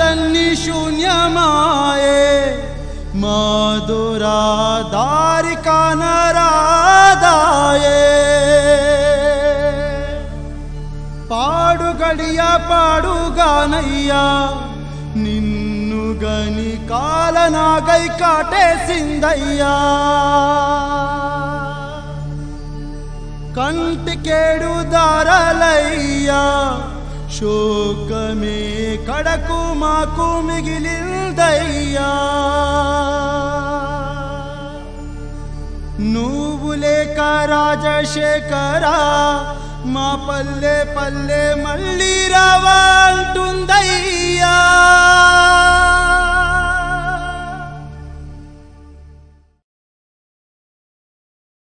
ఆశలన్నీ శూన్యమాయే మాధురా దారి కానరాదాయే పాడు గడియ పాడుగానయ్యా నిన్ను గని కాలనాగై కాటేసిందయ్యా కంటికేడు దారలయ్యా శోకమే కడకు మాకు మిగిలిందయ్యా నువ్వు లేక రాజశేఖరా మా పల్లె పల్లె మళ్ళీ రావాలంటుందయ్యా.